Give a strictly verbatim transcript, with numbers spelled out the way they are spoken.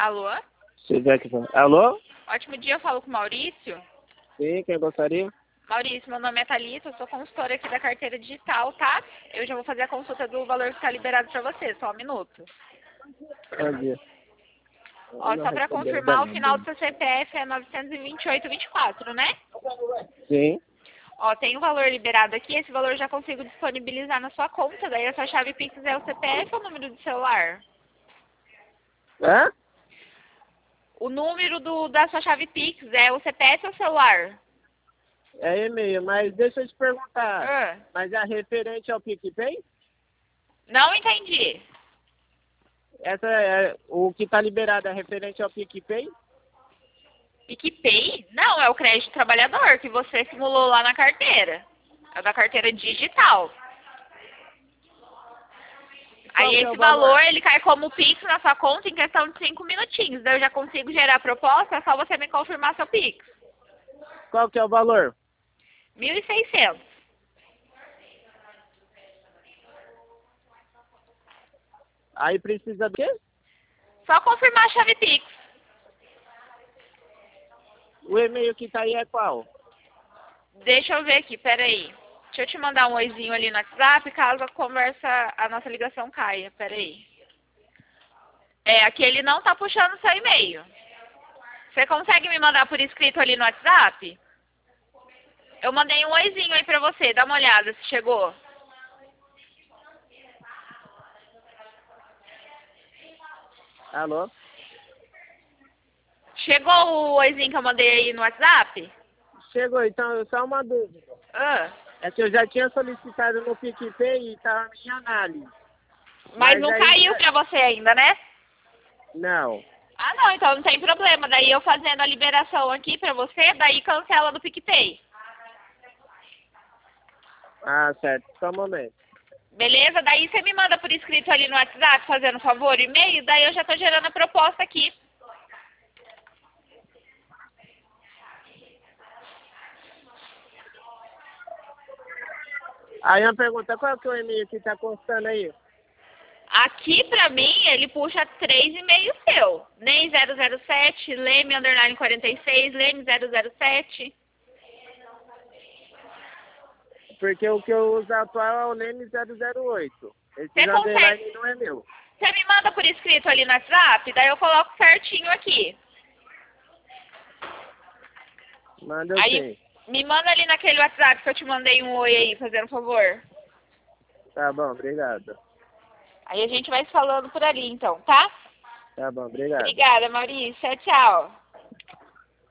Alô? Se quiser que fala. Alô? Ótimo dia, eu falo com o Maurício. Sim, quem gostaria? Maurício, meu nome é Thalita, eu sou consultora aqui da carteira digital, tá? Eu já vou fazer a consulta do valor que está liberado para você, só um minuto. Bom dia. Ó, Não só para recebeu confirmar, o ainda. final do seu C P F é novecentos e vinte e oito vinte e quatro, né? Sim. Ó, tem o valor liberado aqui, esse valor eu já consigo disponibilizar na sua conta, daí a sua chave Pix é o C P F ou o número de celular? Hã? O número do, da sua chave Pix é o C P F ou celular? É e-mail, mas deixa eu te perguntar. Ah, Mas é referente ao PicPay? não entendi. Essa é o que está liberado é referente ao PicPay? PicPay? Não, é o crédito trabalhador que você simulou lá na carteira. É o da carteira digital. Qual Aí que é o esse valor, valor? ele cai como Pix na sua conta em questão de cinco minutinhos. Daí eu já consigo gerar a proposta, é só você me confirmar seu Pix. Qual que é o valor? mil e seiscentos. Aí precisa do quê? Só confirmar a chave Pix. O e-mail que tá aí é qual? Deixa eu ver aqui, peraí. Deixa eu te mandar um oizinho ali no WhatsApp, caso a conversa, a nossa ligação caia. Peraí. É, aqui ele não tá puxando o seu e-mail. Você consegue me mandar por escrito ali no WhatsApp? Eu mandei um oizinho aí pra você, dá uma olhada se chegou. Alô? Chegou o oizinho que eu mandei aí no WhatsApp? Chegou, então, só uma dúvida. Ah, É que eu já tinha solicitado no PicPay e estava em análise. mas Mas não aí... caiu pra você ainda, né? Não. Ah, não, então não tem problema. Daí eu fazendo a liberação aqui pra você, daí cancela do PicPay. Ah, certo. Só um momento. Beleza? Daí você me manda por escrito ali no WhatsApp, fazendo favor, e-mail, daí eu já tô gerando a proposta aqui. Aí uma pergunta, qual que é o e-mail que tá constando aí? Aqui pra mim, ele puxa três e-mails seu. Nem zero zero sete, Leme underline quarenta e seis, Leme zero zero sete. Porque o que eu uso atual é o Leme zero zero oito. Esse Você consegue? underline não é meu. Você me manda por escrito ali no WhatsApp, daí eu coloco certinho aqui. Manda eu Aí, sim. me manda ali naquele WhatsApp que eu te mandei um oi aí, fazendo favor. Tá bom, obrigado. Aí a gente vai se falando por ali, então, tá? Tá bom, obrigado. Obrigada, Maurício. Tchau, tchau.